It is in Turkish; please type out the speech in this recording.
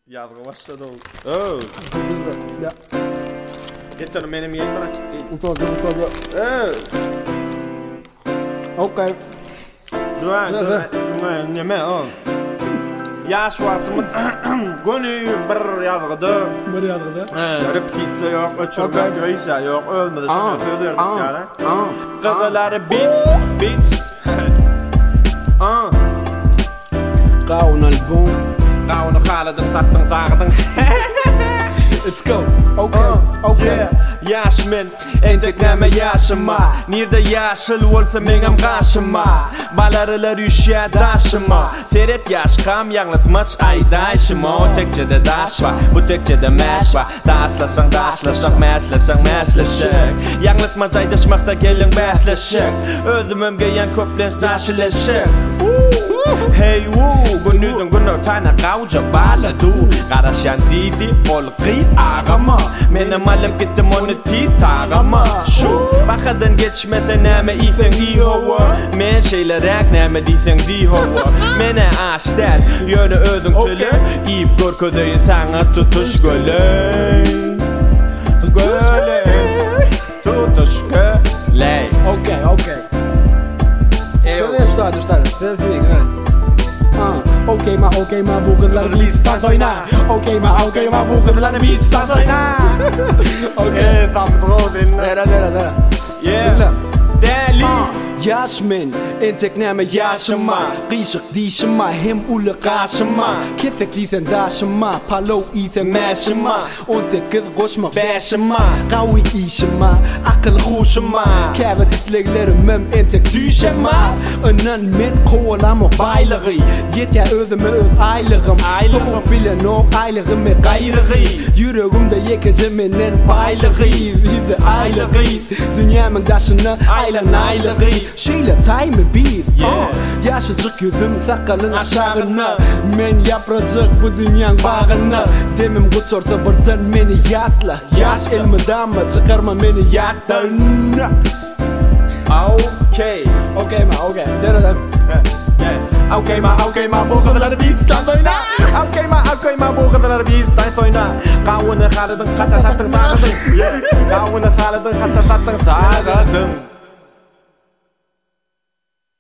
Yazgı başladı ol. Oo. Ya. Getir benim yayın bırak. Utodu. Okey. Duran. Neme o? Yaş vartımın gönü bir yazgıdı. Bir yazgıdı. Repetitsiya yok, öçürme greysa yok, ölmedi. Şimdi söylüyorum yani. Kıgıları beats. Qaun album. Qaunu Halid'in sattın zağdın. Let's go. Okay. Yaşmin, entekleme yaşıma. Nirde yaşıl olsa menem qaşıma. Balarılar üşya daşıma. Seret yaşkam yanlıtmaç aydaşıma. O tekçede daş var, bu tekçede meş var. Daşlasan, mesleşik. Yanlıtmaç aydaşmakta gelin behleşik. Özümüm geyen köplens daşıleşik. Hey woo, günüdün günü tane qavca baladu. Qarasyan didi, ol qiyt ağama. Menem alıp gittim onu titağama. Şu bakadan geçmese neme isen iyi hova. Men şeylerek neme diysen di hova. Mene aşter, yönü özün tülü. İyip görködeyin sana tutuş göley. Tutuş göley. Okay. Start. Okay ma bu kızlar bir start oyna. Okay ma bu kızlar bir start oyna. Okay, tam zrodin. Dera. Yeah. Deli. Yasmin, entekname yaşıma. Qiyşık dişima, hem ulu qaşıma. Kefek diysen daşıma, palo iysen meşima. 18 qoşma beşima, qavi işima, akıl huşima. Kevin itleglerimim entek düşema. Inan men kovalama baylığı. Yeter özüme öz aylığım. Soğuk bile nok aylığım ve gayrığı. Yüreğimde yekecemenin baylığı. Yüzü aylığı, dünyamın daşını aylan aylığı. Şeyle time beat. Yaşıcık yüzüm sakalın aşağına. Men yapracık bu dünyanın bağına. Demim kutursa birden meni yatla. Yaş elmi damla çıkarma meni yattan. Okay ma. Dereden. Okay ma bu kızlar bir stand oyna. Okay ma bu kızlar bir stand oyna. Qaunu Halid'in qata sattın zağdın. Qaunu Halid'in qata sattın zağdın.